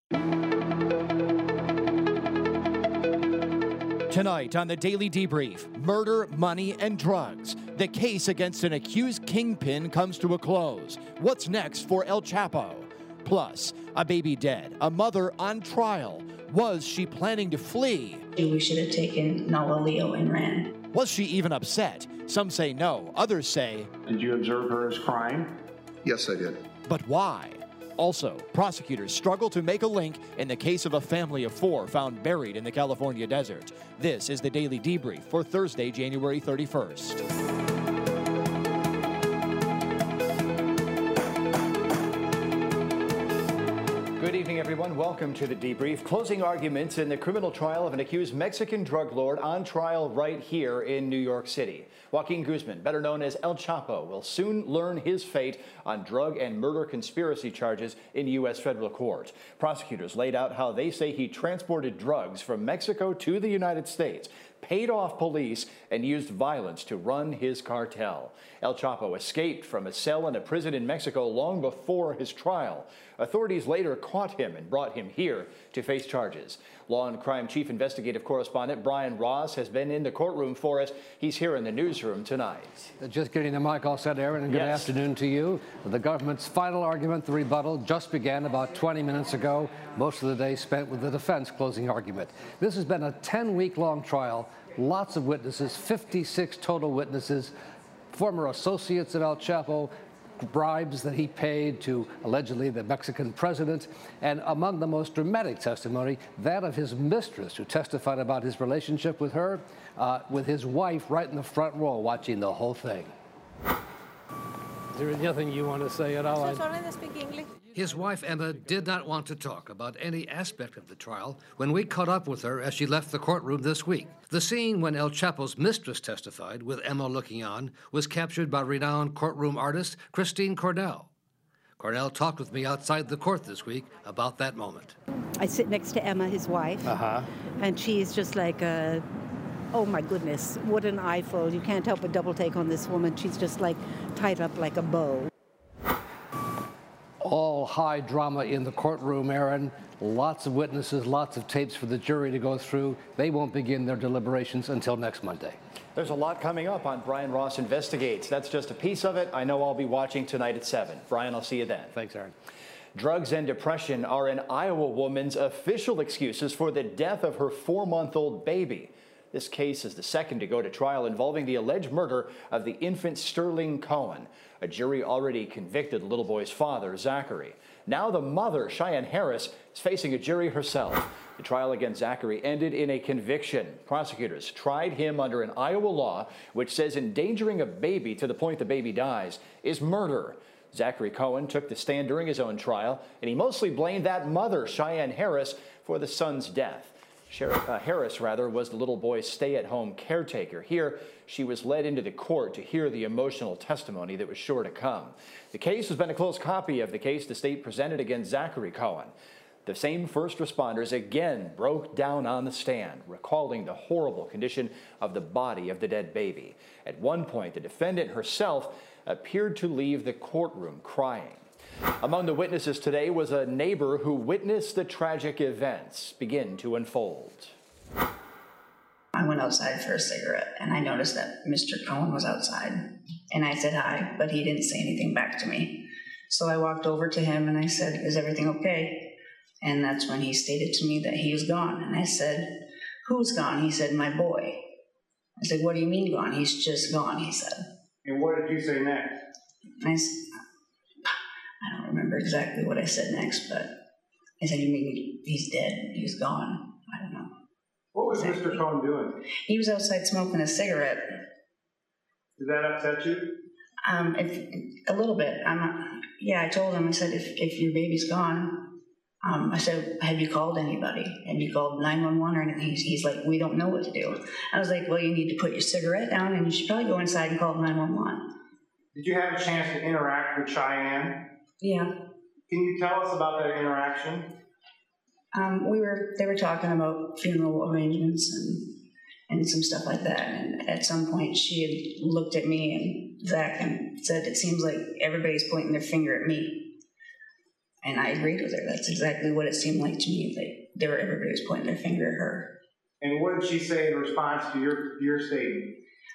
Tonight on the Daily Debrief, murder, money, and drugs. The case against an accused kingpin comes to a close. What's next for El Chapo? Plus, a baby dead, a mother on trial. Was she planning to flee? We should have taken Noah Leo and ran. Was she even upset? Some say no, others say... Did you observe her as crying? Yes, I did. But why? Also, prosecutors struggle to make a link in the case of a family of 4 found buried in the California desert. This is the Daily Debrief for Thursday, January 31st. Good evening, everyone. Welcome to the Debrief. Closing arguments in the criminal trial of an accused Mexican drug lord on trial right here in New York City. Joaquin Guzman, better known as El Chapo, will soon learn his fate on drug and murder conspiracy charges in U.S. federal court. Prosecutors laid out how they say he transported drugs from Mexico to the United States, paid off police, and used violence to run his cartel. El Chapo escaped from a cell in a prison in Mexico long before his trial. Authorities later caught him and brought him here to face charges. Law and Crime Chief Investigative Correspondent Brian Ross has been in the courtroom for us. He's here in the newsroom tonight. Just getting the mic all set, Aaron, and good afternoon to you. The government's final argument, the rebuttal, just began about 20 minutes ago. Most of the day spent with the defense closing argument. This has been a 10-week-long trial. Lots of witnesses, 56 total witnesses, former associates of El Chapo, bribes that he paid to allegedly the Mexican president, and among the most dramatic testimony, that of his mistress, who testified about his relationship with her, with his wife right in the front row watching the whole thing. Is there anything you want to say at all? His wife, Emma, did not want to talk about any aspect of the trial when we caught up with her as she left the courtroom this week. The scene when El Chapo's mistress testified, with Emma looking on, was captured by renowned courtroom artist Christine Cornell. Cornell talked with me outside the court this week about that moment. I sit next to Emma, his wife, and she's just like a... Oh my goodness, what an eyeful. You can't help but double take on this woman. She's just like tied up like a bow. All high drama in the courtroom, Aaron. Lots of witnesses, lots of tapes for the jury to go through. They won't begin their deliberations until next Monday. There's a lot coming up on Brian Ross Investigates. That's just a piece of it. I know I'll be watching tonight at 7. Brian, I'll see you then. Thanks, Aaron. Drugs and depression are an Iowa woman's official excuses for the death of her 4-month-old baby. This case is the second to go to trial involving the alleged murder of the infant Sterling Cohen. A jury already convicted the little boy's father, Zachary. Now the mother, Cheyenne Harris, is facing a jury herself. The trial against Zachary ended in a conviction. Prosecutors tried him under an Iowa law which says endangering a baby to the point the baby dies is murder. Zachary Cohen took the stand during his own trial, and he mostly blamed that mother, Cheyenne Harris, for the son's death. Harris was the little boy's stay-at-home caretaker. Here, she was led into the court to hear the emotional testimony that was sure to come. The case has been a close copy of the case the state presented against Zachary Cohen. The same first responders again broke down on the stand, recalling the horrible condition of the body of the dead baby. At one point, the defendant herself appeared to leave the courtroom crying. Among the witnesses today was a neighbor who witnessed the tragic events begin to unfold. I went outside for a cigarette, and I noticed that Mr. Cohen was outside. And I said hi, but he didn't say anything back to me. So I walked over to him, and I said, "Is everything okay?" And that's when he stated to me that he was gone. And I said, "Who's gone?" He said, "My boy." I said, "What do you mean gone?" "He's just gone," he said. And what did you say next? I don't remember exactly what I said next, but I said, "You mean he's dead? He's gone?" I don't know. What was Mr. Cohen doing? He was outside smoking a cigarette. Did that upset you? A little bit. I told him, I said, if your baby's gone, I said, "Have you called anybody? Have you called 911 or anything?" He's like, "We don't know what to do." I was like, "Well, you need to put your cigarette down and you should probably go inside and call 911. Did you have a chance to interact with Cheyenne? Yeah. Can you tell us about that interaction? They were talking about funeral arrangements and some stuff like that. And at some point she had looked at me and Zach and said, "It seems like everybody's pointing their finger at me." And I agreed with her. That's exactly what it seemed like to me. Everybody was pointing their finger at her. And what did she say in response to your statement?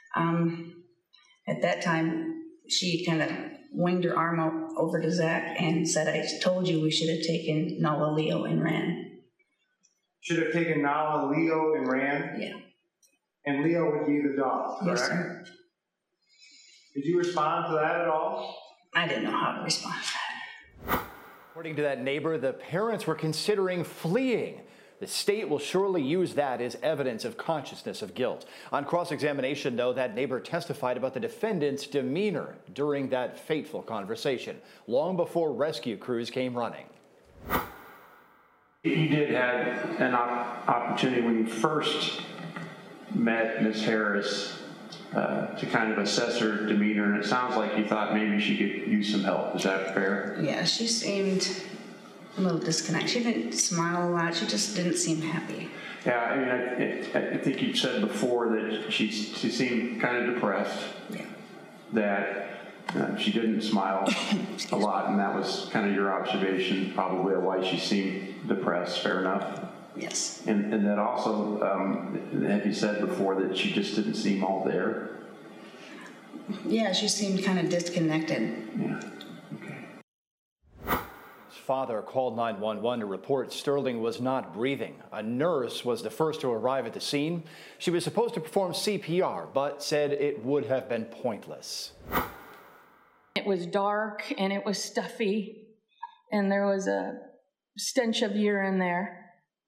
At that time, she kind of winged her arm out over to Zach and said, I told you we should have taken Nala, Leo, and ran. Should have taken Nala, Leo, and ran? Yeah. And Leo would be the dog, correct? Yes, sir. Did you respond to that at all? I didn't know how to respond to that. According to that neighbor, the parents were considering fleeing. The state will surely use that as evidence of consciousness of guilt. On cross-examination, though, that neighbor testified about the defendant's demeanor during that fateful conversation, long before rescue crews came running. You did have an opportunity when you first met Ms. Harris to kind of assess her demeanor, and it sounds like you thought maybe she could use some help. Is that fair? Yeah, she seemed a little disconnected. She didn't smile a lot. She just didn't seem happy. Yeah, I mean, I think you said before that she seemed kind of depressed. Yeah. That she didn't smile a lot, and that was kind of your observation, probably, of why she seemed depressed. Fair enough. Yes. And that also, have you said before that she just didn't seem all there? Yeah, she seemed kind of disconnected. Yeah. His father called 911 to report Sterling was not breathing. A nurse was the first to arrive at the scene. She was supposed to perform CPR, but said it would have been pointless. It was dark and it was stuffy, and there was a stench of urine there.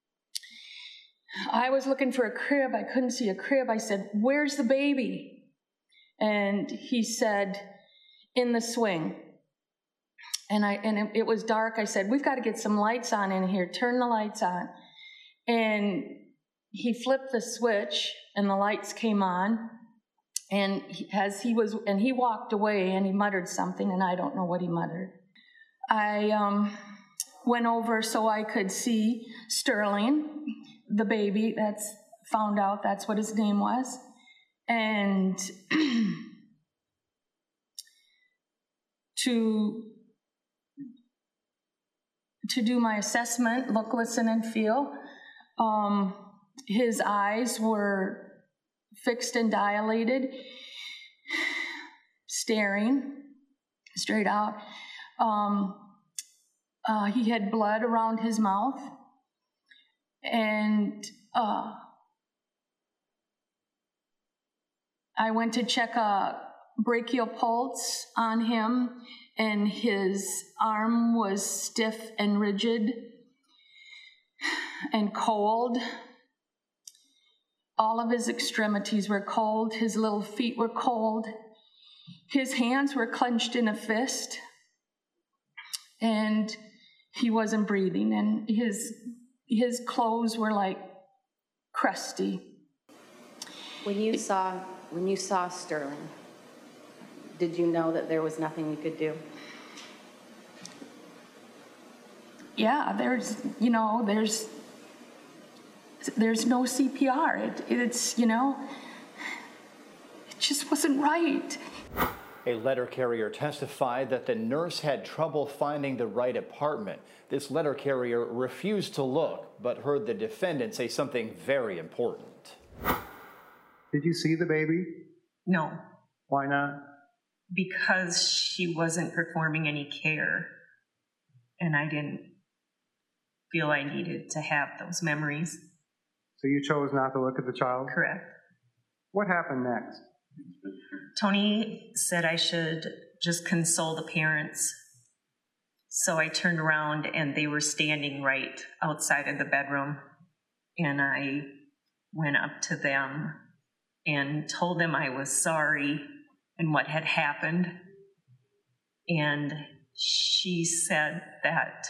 I was looking for a crib. I couldn't see a crib. I said, "Where's the baby?" And he said, "In the swing." And it was dark. I said, "We've got to get some lights on in here. Turn the lights on." And he flipped the switch, and the lights came on. And he walked away, and he muttered something, and I don't know what he muttered. I went over so I could see Sterling, the baby. Found out that's what his name was. And to do my assessment, look, listen, and feel, his eyes were fixed and dilated, staring straight out. He had blood around his mouth, and I went to check a brachial pulse on him, and his arm was stiff and rigid and cold. All of his extremities were cold. His little feet were cold. His hands were clenched in a fist, and he wasn't breathing, and his clothes were like crusty. When you saw Sterling, did you know that there was nothing you could do? Yeah, there's no CPR. It's it just wasn't right. A letter carrier testified that the nurse had trouble finding the right apartment. This letter carrier refused to look, but heard the defendant say something very important. Did you see the baby? No. Why not? Because she wasn't performing any care, and I didn't feel I needed to have those memories. So you chose not to look at the child? Correct. What happened next? Tony said I should just console the parents. So I turned around, and they were standing right outside of the bedroom, and I went up to them and told them I was sorry and what had happened. And she said that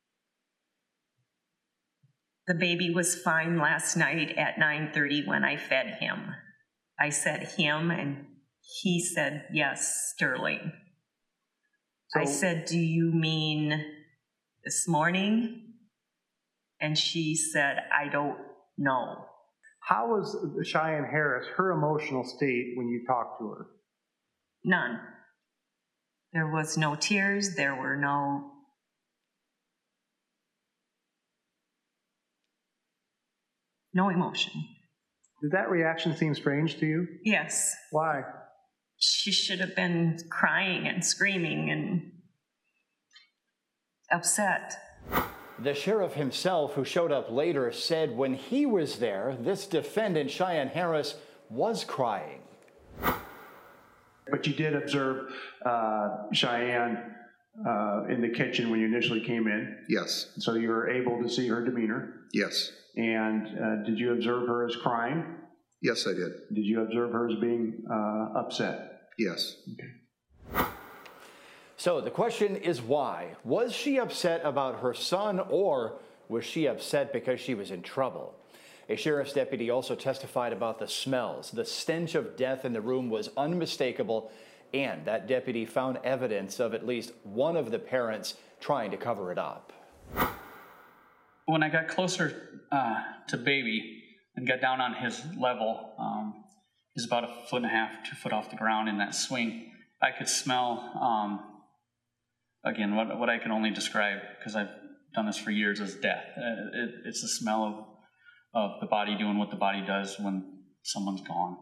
the baby was fine last night at 9:30 when I fed him. I said him, and he said, yes, Sterling. So I said, do you mean this morning? And she said, I don't know. How was Cheyenne Harris, her emotional state when you talked to her? None. There was no tears. There were no no emotion. Did that reaction seem strange to you? Yes. Why? She should have been crying and screaming and upset. The sheriff himself, who showed up later, said when he was there, this defendant, Cheyenne Harris, was crying. But you did observe Cheyenne in the kitchen when you initially came in. Yes. So you were able to see her demeanor. Yes. And did you observe her as crying? Yes, I did. Did you observe her as being upset? Yes. Okay. So the question is why? Was she upset about her son, or was she upset because she was in trouble? A sheriff's deputy also testified about the smells. The stench of death in the room was unmistakable, and that deputy found evidence of at least one of the parents trying to cover it up. When I got closer to baby and got down on his level, he's about 1.5 feet, 2 feet off the ground in that swing, I could smell, again, what I can only describe, because I've done this for years, as death. It's the smell of the body doing what the body does when someone's gone.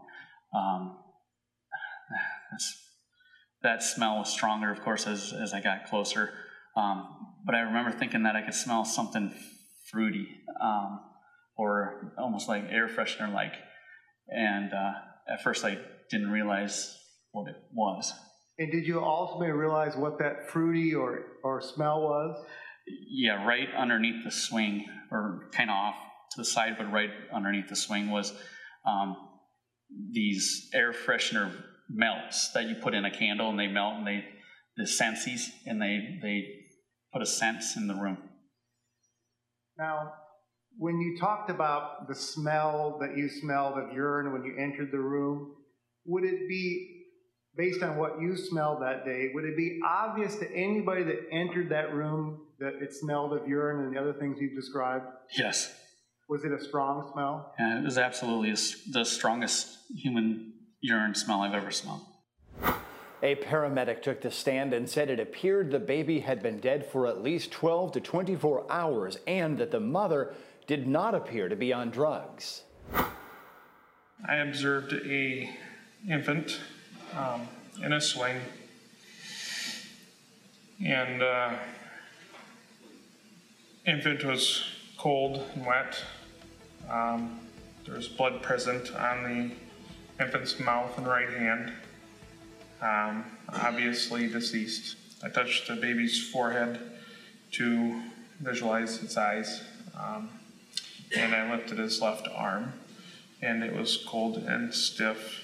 That smell was stronger, of course, as I got closer. But I remember thinking that I could smell something fruity, or almost like air freshener-like. And at first I didn't realize what it was. And did you ultimately realize what that fruity or smell was? Yeah, right underneath the swing, or kind of off to the side, but right underneath the swing was these air freshener melts that you put in a candle, and they melt, and the scentsies, and they put a scent in the room. Now, when you talked about the smell that you smelled of urine when you entered the room, would it be, based on what you smelled that day, would it be obvious to anybody that entered that room that it smelled of urine and the other things you've described? Yes. Was it a strong smell? Yeah, it was absolutely the strongest human urine smell I've ever smelled. A paramedic took the stand and said it appeared the baby had been dead for at least 12 to 24 hours and that the mother did not appear to be on drugs. I observed a infant in a swing, and infant was cold and wet. There was blood present on the infant's mouth and right hand. Obviously deceased. I touched the baby's forehead to visualize its eyes, and I lifted his left arm, and it was cold and stiff.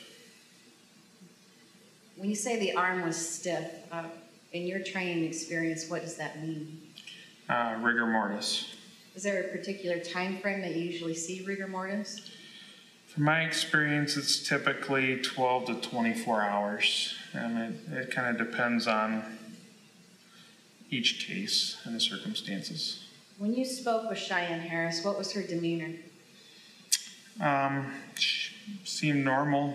When you say the arm was stiff, in your training experience, what does that mean? Rigor mortis. Is there a particular time frame that you usually see rigor mortis? From my experience, it's typically 12 to 24 hours, and it kind of depends on each case and the circumstances. When you spoke with Cheyenne Harris, what was her demeanor? She seemed normal.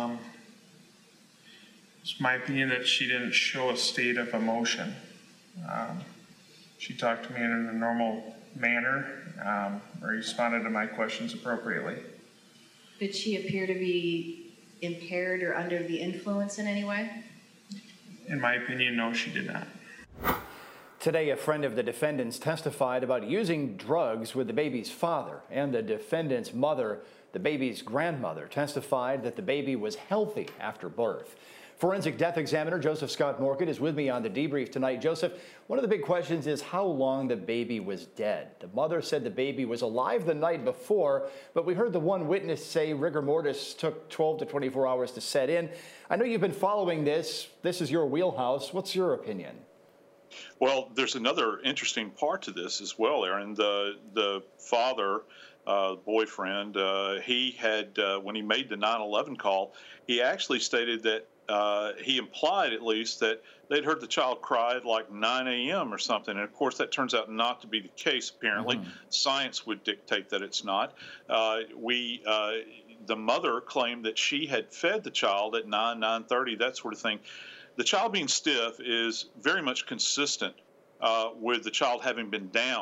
It's my opinion that she didn't show a state of emotion. She talked to me in a normal manner, responded to my questions appropriately. Did she appear to be impaired or under the influence in any way? In my opinion, no, she did not. Today, a friend of the defendants testified about using drugs with the baby's father, and the defendant's mother, the baby's grandmother, testified that the baby was healthy after birth. Forensic death examiner Joseph Scott Morgan is with me on the debrief tonight. Joseph, one of the big questions is how long the baby was dead. The mother said the baby was alive the night before, but we heard the one witness say rigor mortis took 12 to 24 hours to set in. I know you've been following this. This is your wheelhouse. What's your opinion? Well, there's another interesting part to this as well, Aaron. The father, boyfriend, he had, when he made the 911 call, he actually stated that he implied, at least, that they'd heard the child cry at like 9 a.m. or something. And, of course, that turns out not to be the case, apparently. Mm-hmm. Science would dictate that it's not. The mother claimed that she had fed the child at 9:30, that sort of thing. The child being stiff is very much consistent with the child having been down.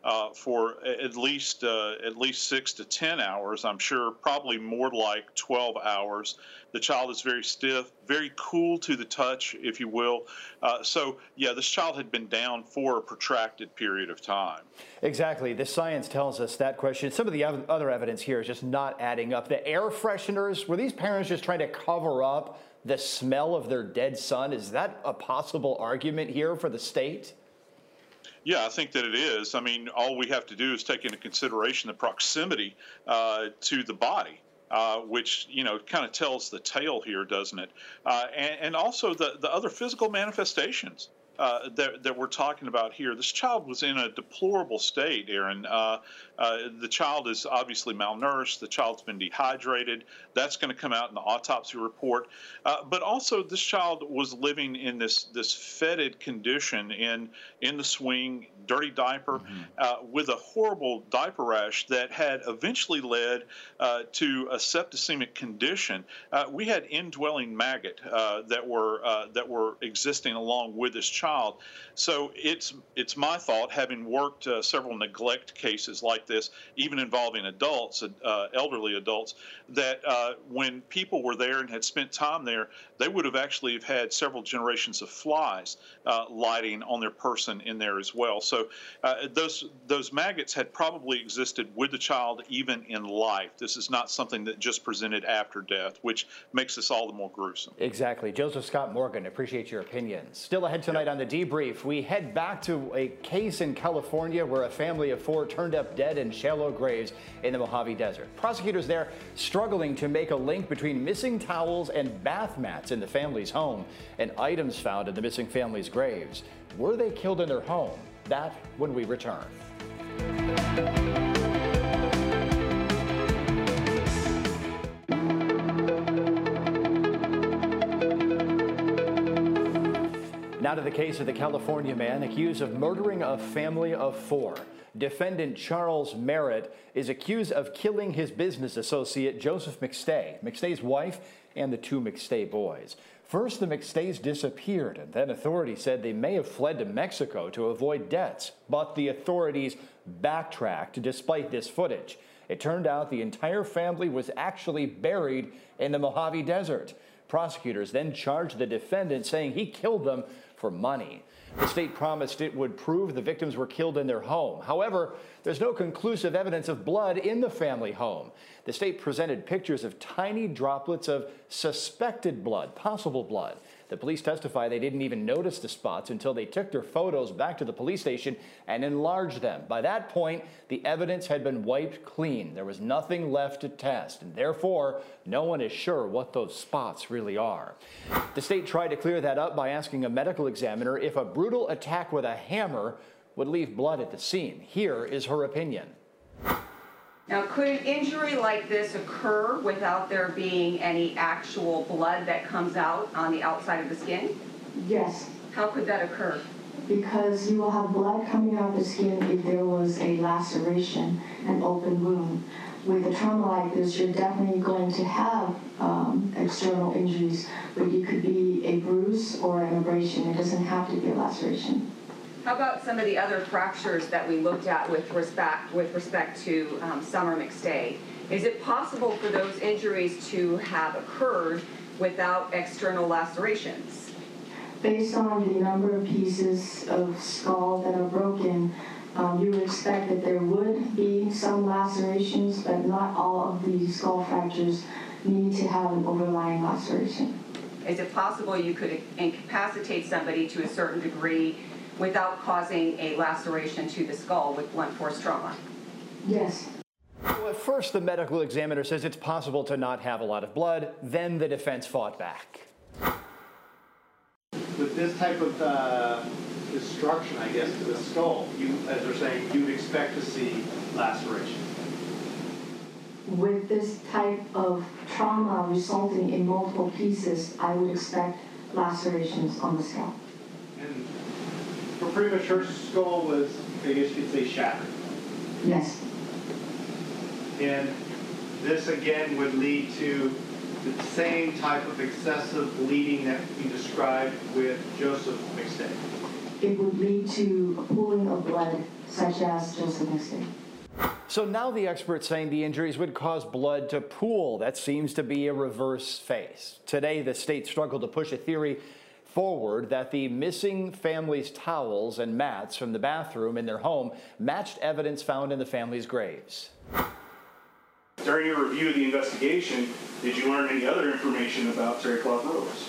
for at least 6 to 10 hours. I'm sure probably more like 12 hours. The child is very stiff, very cool to the touch, if you will. So, yeah, this child had been down for a protracted period of time. Exactly. The science tells us that question. Some of the other evidence here is just not adding up. The air fresheners, were these parents just trying to cover up the smell of their dead son? Is that a possible argument here for the state? Yeah, I think that it is. I mean, all we have to do is take into consideration the proximity to the body, which, you know, kind of tells the tale here, doesn't it? And also the other physical manifestations that we're talking about here. This child was in a deplorable state, Aaron. The child is obviously malnourished. The child's been dehydrated. That's going to come out in the autopsy report. But also, this child was living in this fetid condition in the swing, dirty diaper, with a horrible diaper rash that had eventually led to a septicemic condition. We had indwelling maggot that were existing along with this child. So it's my thought, having worked several neglect cases like this, even involving adults, elderly adults, that when people were there and had spent time there, they would have actually had several generations of flies lighting on their person in there as well. So those maggots had probably existed with the child even in life. This is not something that just presented after death, which makes this all the more gruesome. Exactly. Joseph Scott Morgan, appreciate your opinions. Still ahead tonight on The Debrief, we head back to a case in California where a family of 4 turned up dead in shallow graves in the Mojave Desert. Prosecutors there struggling to make a link between missing towels and bath mats in the family's home and items found in the missing family's graves. Were they killed in their home? That when we return. Now to the case of the California man accused of murdering a family of 4. Defendant Charles Merritt is accused of killing his business associate Joseph McStay, McStay's wife, and the 2 McStay boys. First, the McStays disappeared, and then authorities said they may have fled to Mexico to avoid debts. But the authorities backtracked despite this footage. It turned out the entire family was actually buried in the Mojave Desert. Prosecutors then charged the defendant, saying he killed them for money. The state promised it would prove the victims were killed in their home. However, there's no conclusive evidence of blood in the family home. The state presented pictures of tiny droplets of suspected blood, possible blood. The police testify they didn't even notice the spots until they took their photos back to the police station and enlarged them. By that point, the evidence had been wiped clean. There was nothing left to test, and therefore, no one is sure what those spots really are. The state tried to clear that up by asking a medical examiner if a brutal attack with a hammer would leave blood at the scene. Here is her opinion. Now, could an injury like this occur without there being any actual blood that comes out on the outside of the skin? Yes. How could that occur? Because you will have blood coming out of the skin if there was a laceration, an open wound. With a trauma like this, you're definitely going to have external injuries, but it could be a bruise or an abrasion. It doesn't have to be a laceration. How about some of the other fractures that we looked at with respect to Summer McStay? Is it possible for those injuries to have occurred without external lacerations? Based on the number of pieces of skull that are broken, you would expect that there would be some lacerations, but not all of the skull fractures need to have an overlying laceration. Is it possible you could incapacitate somebody to a certain degree without causing a laceration to the skull with blunt force trauma? Yes. Well, at first, the medical examiner says it's possible to not have a lot of blood. Then the defense fought back. With this type of destruction, I guess, to the skull, as they're saying, you would expect to see laceration. With this type of trauma resulting in multiple pieces, I would expect lacerations on the scalp. And for premature, skull was, I guess you could say, shattered. Yes. And this again would lead to the same type of excessive bleeding that we described with Joseph McStay. it would lead to a pooling of blood, such as Joseph McStay. So now the experts saying the injuries would cause blood to pool. That seems to be a reverse phase. Today, the state struggled to push a theory forward that the missing family's towels and mats from the bathroom in their home matched evidence found in the family's graves. During your review of the investigation, did you learn any other information about terry cloth robes?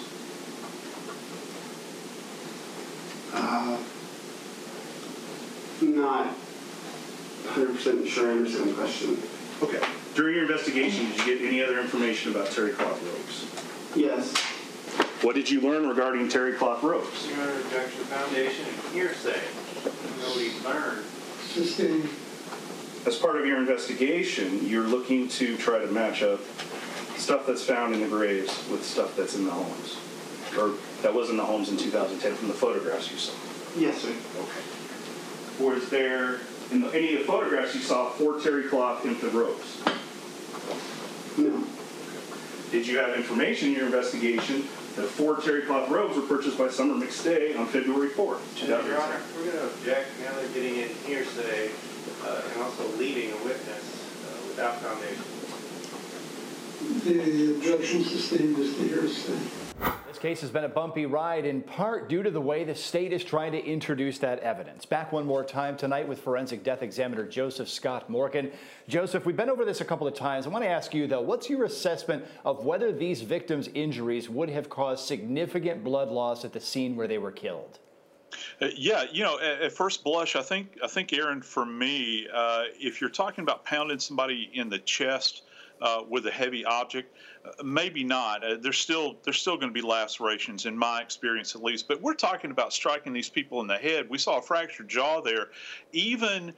Not 100% sure I understand the question. Okay. During your investigation, did you get any other information about terry cloth robes? Yes. What did you learn regarding terry cloth robes? Your Honor, objection, foundation, and hearsay. Nobody learned. Sustained. As part of your investigation, you're looking to try to match up stuff that's found in the graves with stuff that's in the homes, or that was in the homes in 2010 from the photographs you saw. Yes, sir. Okay. Was there, in any of the photographs you saw, 4 terry cloth infant robes? No. Did you have information in your investigation that 4 terry cloth robes were purchased by Summer McStay on February 4th, 2010? Your Honor, we're going to object now they're getting in hearsay and also leading a witness without foundation. The objection sustained is the hearsay. This case has been a bumpy ride, in part due to the way the state is trying to introduce that evidence. Back one more time tonight with forensic death examiner Joseph Scott Morgan. Joseph, we've been over this a couple of times. I want to ask you, though, what's your assessment of whether these victims' injuries would have caused significant blood loss at the scene where they were killed? Yeah, you know, at first blush, I think, Aaron, for me, if you're talking about pounding somebody in the chest with a heavy object, maybe not. There's still going to be lacerations, in my experience at least. But we're talking about striking these people in the head. We saw a fractured jaw there. Even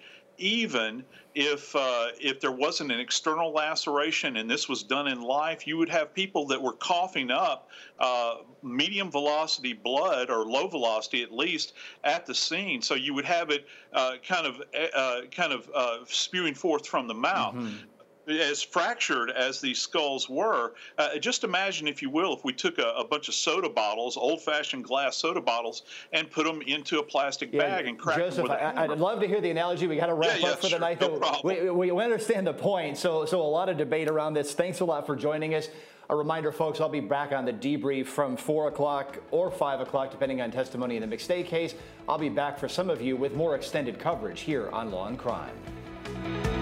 if there wasn't an external laceration and this was done in life, you would have people that were coughing up medium velocity blood, or low velocity at least, at the scene. So you would have it kind of spewing forth from the mouth. Mm-hmm. As fractured as these skulls were, just imagine, if you will, if we took a bunch of soda bottles, old-fashioned glass soda bottles, and put them into a plastic bag and cracked them with a hammer. I'd love to hear the analogy. We got to wrap up for the night. No problem. We understand the point, so a lot of debate around this. Thanks a lot for joining us. A reminder, folks, I'll be back on the debrief from 4 o'clock or 5 o'clock, depending on testimony in the McStay case. I'll be back for some of you with more extended coverage here on Law and Crime.